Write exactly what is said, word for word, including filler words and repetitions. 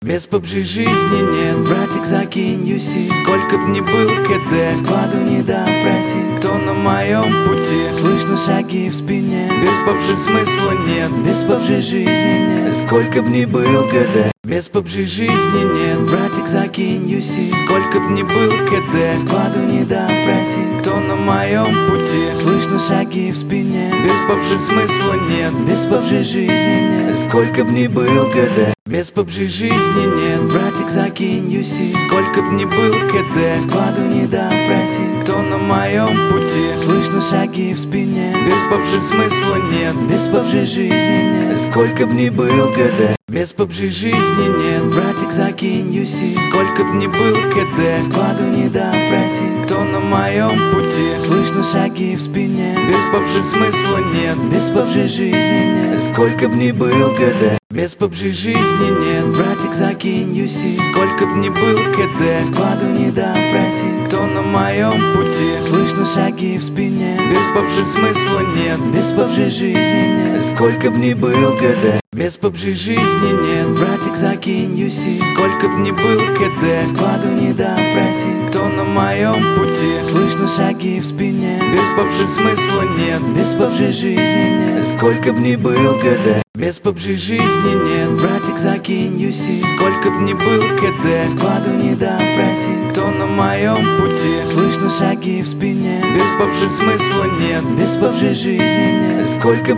Без пабжи жизни нет, братик, закинь ю си. Сколько б ни был КД, складу не дам пройти. Кто на моем пути, слышно шаги в спине. Без пабжи смысла нет, без пабжи жизни нет. Сколько б ни был КД, без пабжи жизни нет, братик, закинь ю си. Сколько б ни был КД, складу не дам пройти. Кто на моем пути, слышно шаги в спине. Без пабжи смысла нет, без пабжи жизни нет. Сколько б ни был КД, без пабжи жизни нет, братик, закинь ю си. Сколько б ни был КД, складу не дам пройти. Кто на моем пути, слышно шаги в спине. Без пабжи смысла нет, без пабжи жизни нет. Сколько б ни был КД, без пабжи жизни нет, братик, закинь ю си. Сколько б ни был КД, складу не дам пройти. Кто на моем пути, слышно шаги в спине. Без пабжи смысла нет, без пабжи жизни нет. Сколько б ни был КД, без пабжи жизни нет, братик, закинь ю си. Сколько б ни был КД, складу не дам пройти. Кто на моем пути, слышно шаги в спине. Без пабжи смысла нет, без пабжи жизни нет. Сколько б ни был КД, без пабжи жизни нет, братик, закинь ю си. Сколько б ни был КД, складу не дам пройти. Кто на моем пути, слышно шаги в спине. Без пабжи смысла нет, без пабжи жизни нет. Сколько б ни был КД, без пабжи жизни нет, братик, закинь ю си. Сколько б ни был КД, складу не дам пройти. Кто на моем пути, слышно шаги в спине. Без пабжи смысла нет, без пабжи жизни нет. Сколько